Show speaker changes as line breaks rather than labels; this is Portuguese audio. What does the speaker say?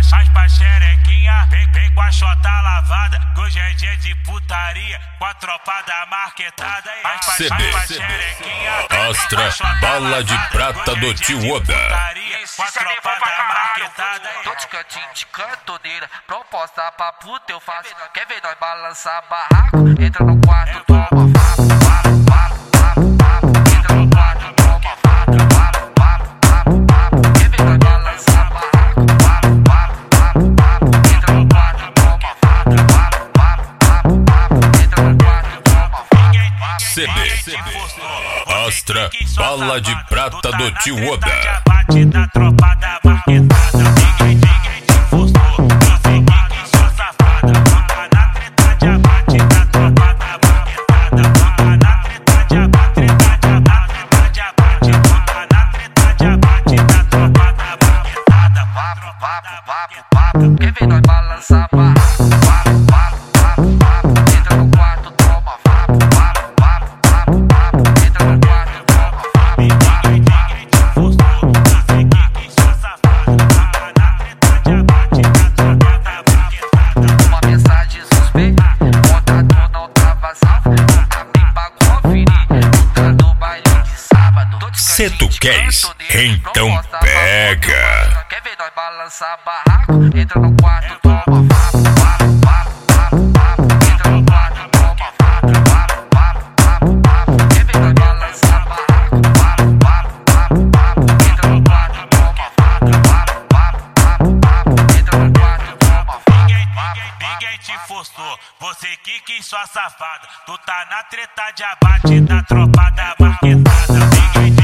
pra xerequinha, vem com a xota lavada, que hoje é dia de putaria, com a tropa da marquetada.
CD Astra, bala de prata do tio Oda.
Com a tropa da marquetada.
Tô de cantinho de cantoneira, proposta pra puta eu faço. Quer ver nós balançar barraco? Entra no quarto, toma vapo. Entra no quarto, toma vapo. Quer ver nós balançar barraco? Entra no quarto, toma vapo. Entra no quarto, toma vapo.
CD Astra, bala de prata do tio Oda.
Da tropa da marquetada, ninguém te forçou, eu sei que sou safada. Tá na treta de abate da tropa da marquetada. Tá na treta de abate, treta de abate. Tá na treta de abate da tropa da marquetada.
Vapo. Quer ver nós balançar barraco? Entra no quarto, toma vapo. Entra no quarto, toma vapo.
Ninguém te forçou, eu sei que sou safada. Tá na treta de abate da tropa da marquetada.
Uma mensagem suspeita, contato não tá vazado. Nunca me pra conferir, tá no baile de sábado. Tô de
Se
cantinho
tu
de
queres,
cantoneira,
então
proposta pra
pega.
puta. Quer ver nós balançar barraco? Entra no quarto, toma vapo. Entra no quarto, toma vapo. Quer ver nós balançar barraco? Entra no quarto, toma vapo. Entra no quarto, toma vapo.
Ninguém te forçou, você que quis sua safada. Tu tá na treta de abate da tropa da marquetada. Ninguém